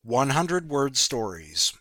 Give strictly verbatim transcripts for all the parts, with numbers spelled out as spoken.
one hundred Word Stories.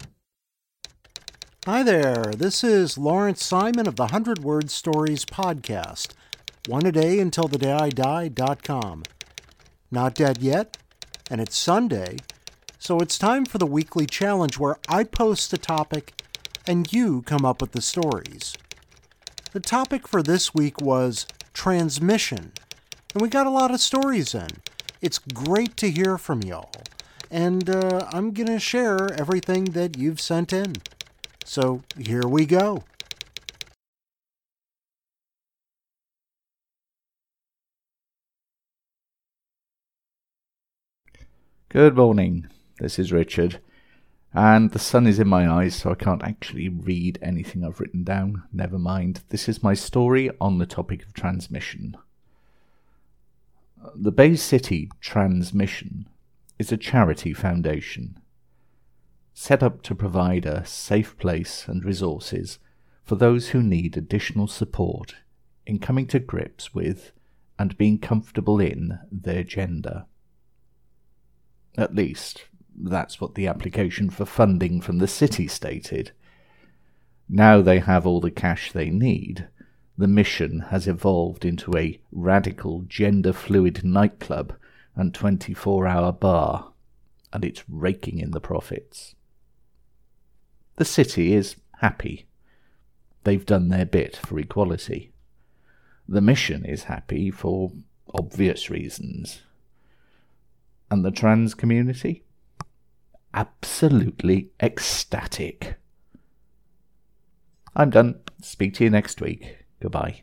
Hi there, this is Lawrence Simon of the one hundred Word Stories podcast. One a day until the day I die dot com. Not dead yet, and it's Sunday, so it's time for the weekly challenge where I post the topic and you come up with the stories. The topic for this week was transmission, and we got a lot of stories in. It's great to hear from y'all, and uh, I'm going to share everything that you've sent in. So here we go. Good morning, this is Richard, and the sun is in my eyes so I can't actually read anything I've written down. Never mind, this is my story on the topic of transmission. The Bay City Transmission is a charity foundation set up to provide a safe place and resources for those who need additional support in coming to grips with and being comfortable in their gender. At least, that's what the application for funding from the city stated. Now they have all the cash they need, the mission has evolved into a radical gender-fluid nightclub and twenty-four hour bar, and it's raking in the profits. The city is happy. They've done their bit for equality. The mission is happy for obvious reasons. And the trans community? Absolutely ecstatic. I'm done. Speak to you next week. Goodbye.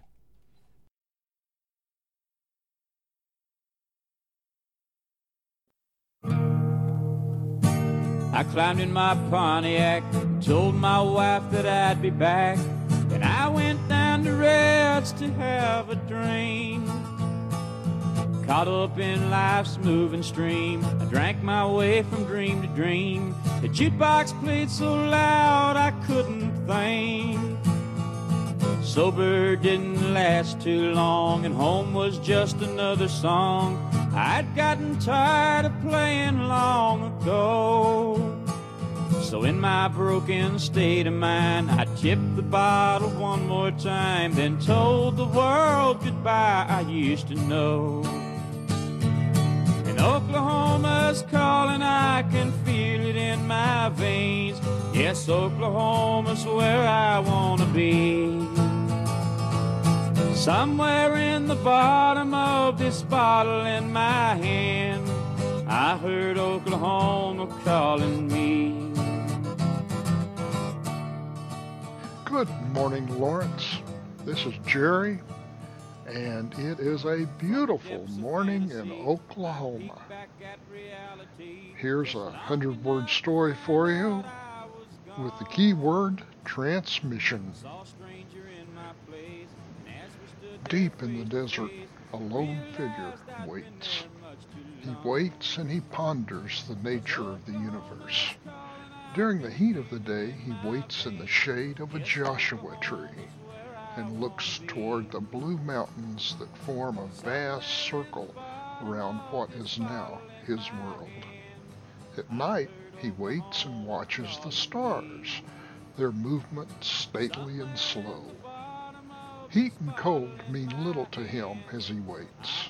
I climbed in my Pontiac, told my wife that I'd be back, and I went down to Reds to have a dream. Caught up in life's moving stream, I drank my way from dream to dream. The jukebox played so loud I couldn't think. Sober didn't last too long, and home was just another song I'd gotten tired of playing long ago. So in my broken state of mind, I tipped the bottle one more time, then told the world goodbye I used to know. And Oklahoma's calling, I can feel it in my veins. Yes, Oklahoma's where I wanna be. Somewhere in the bottom of this bottle in my hand, I heard Oklahoma calling me. Good morning, Lawrence. This is Jerry, and it is a beautiful morning in Oklahoma. Here's a hundred-word story for you with the key word transmission. Deep in the desert, a lone figure waits. He waits and he ponders the nature of the universe. During the heat of the day, he waits in the shade of a Joshua tree and looks toward the blue mountains that form a vast circle around what is now his world. At night, he waits and watches the stars, their movement stately and slow. Heat and cold mean little to him as he waits.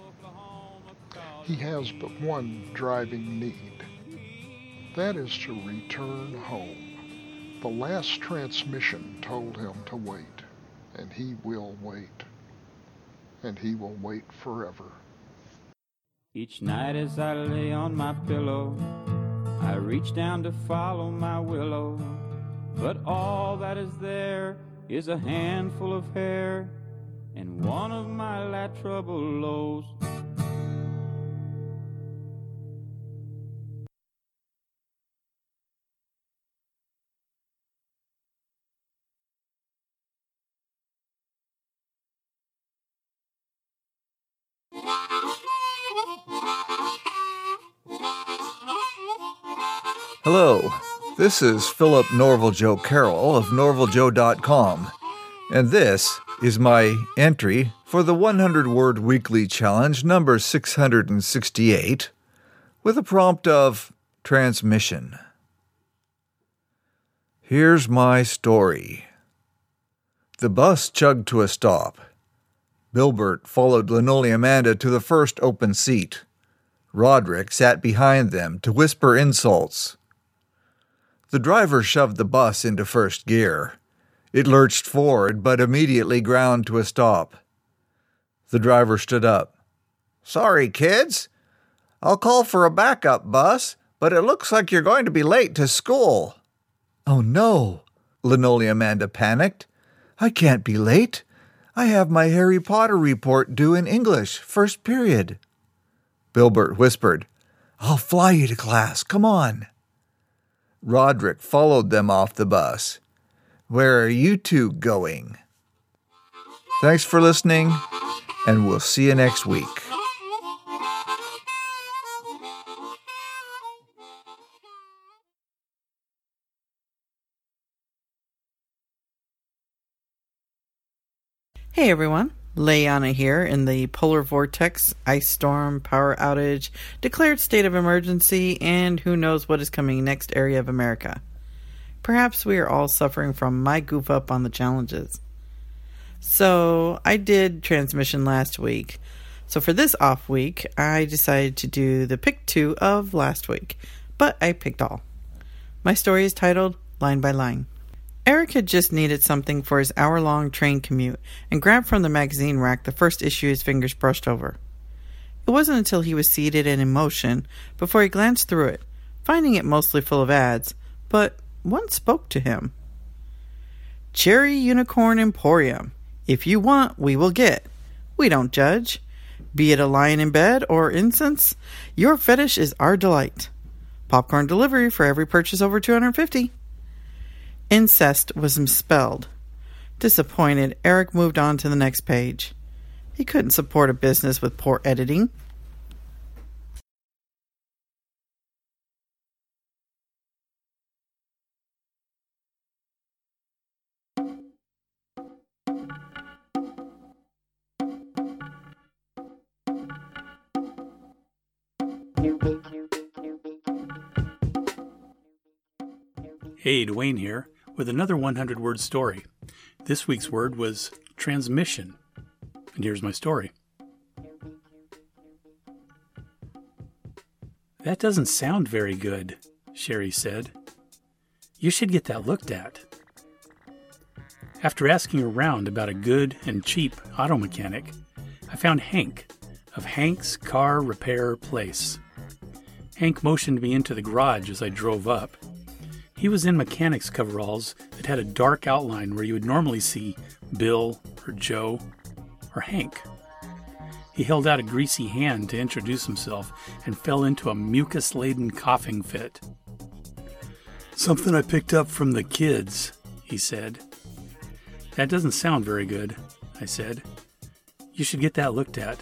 He has but one driving need. That is to return home. The last transmission told him to wait, and he will wait. And he will wait forever. Each night as I lay on my pillow, I reach down to follow my willow, but all that is there is a handful of hair and one of my lateral lobes. Hello, this is Philip Norval Joe Carroll of Norval Joe dot com, and this is my entry for the one hundred word Weekly Challenge number six hundred sixty-eight, with a prompt of Transmission. Here's my story. The bus chugged to a stop. Bilbert followed Linoleamanda to the first open seat. Roderick sat behind them to whisper insults. The driver shoved the bus into first gear. It lurched forward, but immediately ground to a stop. The driver stood up. "Sorry, kids. I'll call for a backup bus, but it looks like you're going to be late to school." "Oh, no," Linoleamanda panicked. "I can't be late. I have my Harry Potter report due in English, first period." Bilbert whispered, "I'll fly you to class. Come on." Roderick followed them off the bus. "Where are you two going?" Thanks for listening, and we'll see you next week. Hey everyone, Leanna here in the polar vortex, ice storm, power outage, declared state of emergency, and who knows what is coming next area of America. Perhaps we are all suffering from my goof up on the challenges. So, I did transmission last week. So for this off week, I decided to do the pick two of last week, but I picked all. My story is titled Line by Line. Eric had just needed something for his hour-long train commute and grabbed from the magazine rack the first issue his fingers brushed over. It wasn't until he was seated and in motion before he glanced through it, finding it mostly full of ads, but one spoke to him. Cherry Unicorn Emporium. If you want, we will get. We don't judge. Be it a lion in bed or incense, your fetish is our delight. Popcorn delivery for every purchase over two hundred fifty dollars. Incest was misspelled. Disappointed, Eric moved on to the next page. He couldn't support a business with poor editing. Hey, Dwayne here, with another one hundred word story. This week's word was transmission. And here's my story. "That doesn't sound very good," Sherry said. "You should get that looked at." After asking around about a good and cheap auto mechanic, I found Hank of Hank's Car Repair Place. Hank motioned me into the garage as I drove up. He was in mechanic's coveralls that had a dark outline where you would normally see Bill or Joe or Hank. He held out a greasy hand to introduce himself and fell into a mucus-laden coughing fit. "Something I picked up from the kids," he said. "That doesn't sound very good," I said. "You should get that looked at."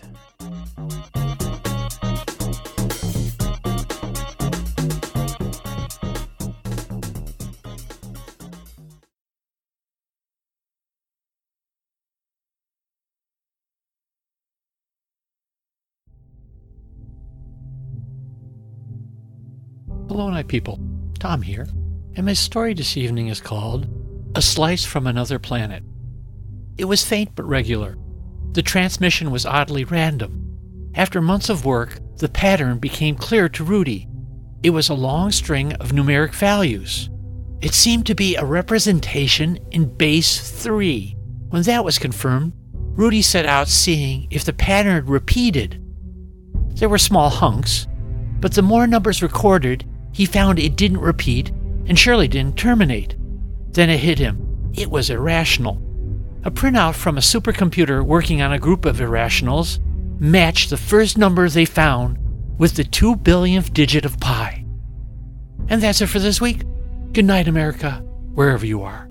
Hello, night people. Tom here, and my story this evening is called A Slice from Another Planet. It was faint but regular. The transmission was oddly random. After months of work, the pattern became clear to Rudy. It was a long string of numeric values. It seemed to be a representation in base three. When that was confirmed, Rudy set out seeing if the pattern repeated. There were small hunks, but the more numbers recorded, he found it didn't repeat and surely didn't terminate. Then it hit him. It was irrational. A printout from a supercomputer working on a group of irrationals matched the first number they found with the two billionth digit of pi. And that's it for this week. Good night, America, wherever you are.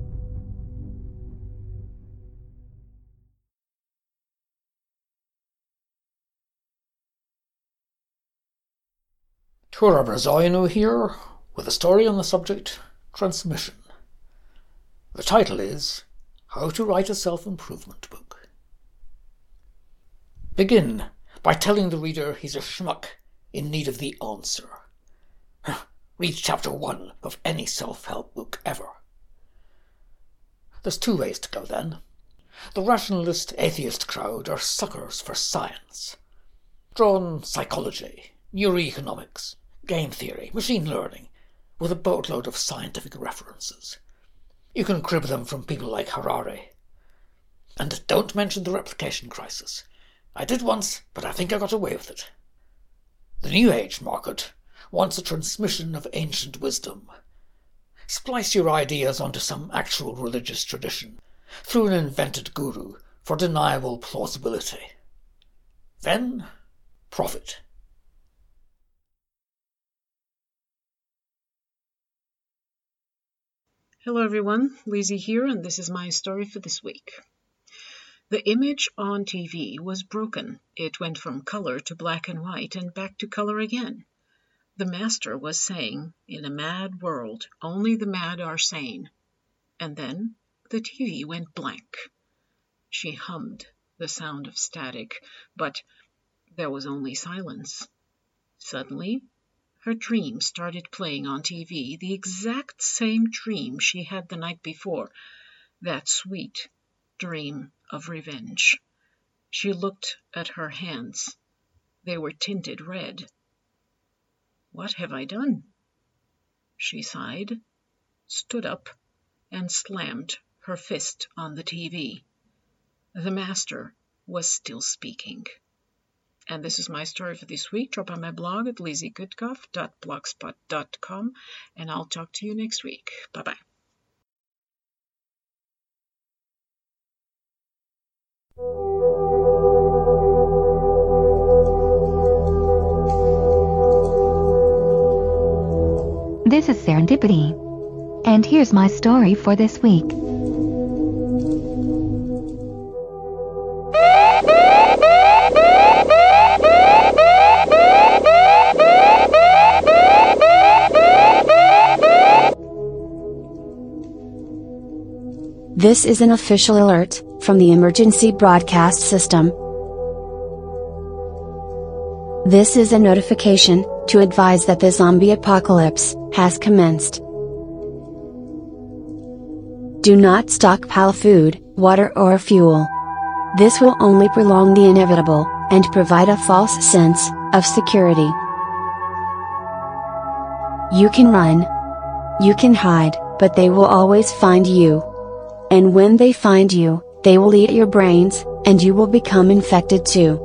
Tura Braziliano here, with a story on the subject, transmission. The title is How to Write a Self-Improvement Book. Begin by telling the reader he's a schmuck in need of the answer. Read chapter one of any self-help book ever. There's two ways to go then. The rationalist atheist crowd are suckers for science. Draw on psychology, neuroeconomics, game theory, machine learning, with a boatload of scientific references. You can crib them from people like Harari. And don't mention the replication crisis. I did once, but I think I got away with it. The New Age market wants a transmission of ancient wisdom. Splice your ideas onto some actual religious tradition through an invented guru for deniable plausibility. Then, profit. Hello everyone, Lizzie here, and this is my story for this week. The image on T V was broken. It went from color to black and white and back to color again. The master was saying, in a mad world, only the mad are sane. And then the T V went blank. She hummed the sound of static, but there was only silence. Suddenly, her dream started playing on T V, the exact same dream she had the night before, that sweet dream of revenge. She looked at her hands. They were tinted red. What have I done? She sighed, stood up, and slammed her fist on the T V. The master was still speaking. And this is my story for this week. Drop on my blog at lizzie gutkoff dot blogspot dot com, and I'll talk to you next week. Bye-bye. This is Serendipity, and here's my story for this week. This is an official alert from the emergency broadcast system. This is a notification to advise that the zombie apocalypse has commenced. Do not stockpile food, water, or fuel. This will only prolong the inevitable and provide a false sense of security. You can run. You can hide, but they will always find you. And when they find you, they will eat your brains, and you will become infected too.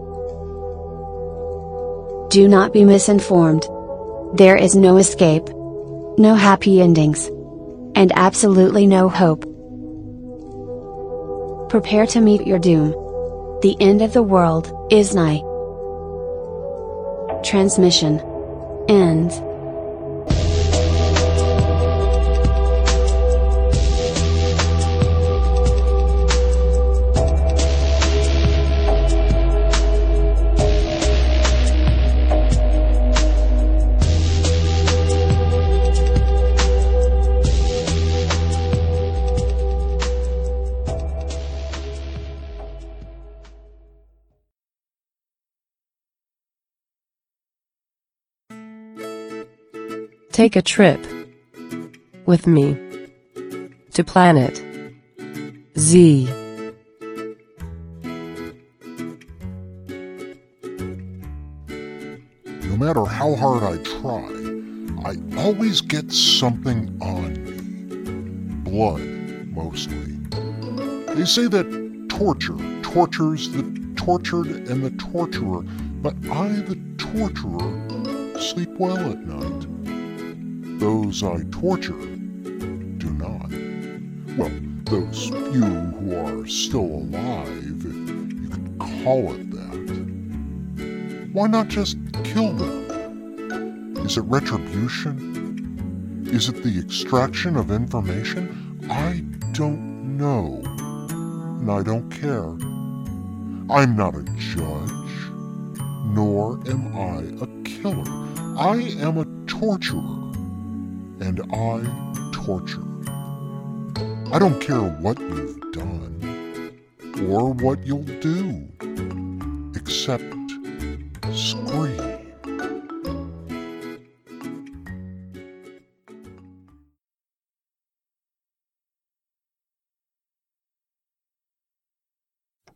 Do not be misinformed. There is no escape, no happy endings, and absolutely no hope. Prepare to meet your doom. The end of the world is nigh. Transmission ends. Take a trip with me to planet Z. No matter how hard I try, I always get something on me. Blood, mostly. They say that torture tortures the tortured and the torturer, but I, the torturer, sleep well at night. Those I torture do not. Well, those few who are still alive, if you could call it that. Why not just kill them? Is it retribution? Is it the extraction of information? I don't know. And I don't care. I'm not a judge, nor am I a killer. I am a torturer. And I torture. I don't care what you've done, or what you'll do, except scream.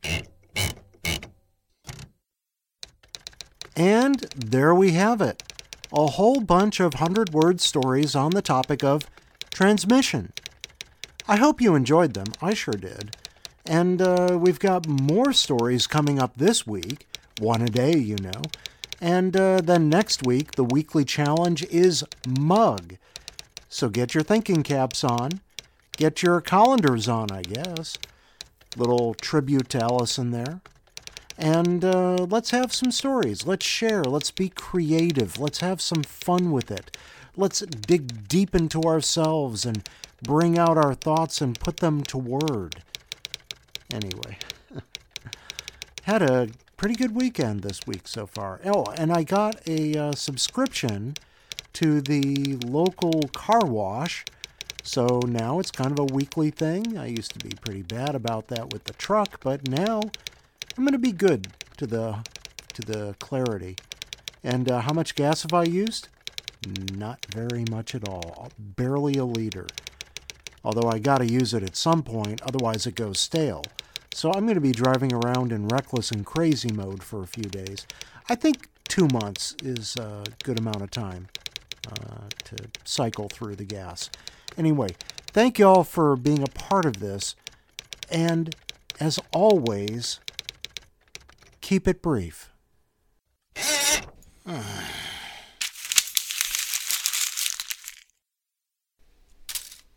And there we have it. A whole bunch of hundred-word stories on the topic of transmission. I hope you enjoyed them. I sure did. And uh, we've got more stories coming up this week. One a day, you know. And uh, then next week, the weekly challenge is mug. So get your thinking caps on. Get your colanders on, I guess. Little tribute to Ellison there. And uh, let's have some stories. Let's share. Let's be creative. Let's have some fun with it. Let's dig deep into ourselves and bring out our thoughts and put them to word. Anyway, had a pretty good weekend this week so far. Oh, and I got a uh, subscription to the local car wash. So now it's kind of a weekly thing. I used to be pretty bad about that with the truck, but now I'm going to be good to the to the Clarity. And uh, how much gas have I used? Not very much at all. Barely a liter. Although I got to use it at some point, otherwise it goes stale. So I'm going to be driving around in reckless and crazy mode for a few days. I think two months is a good amount of time uh, to cycle through the gas. Anyway, thank you all for being a part of this. And as always, keep it brief.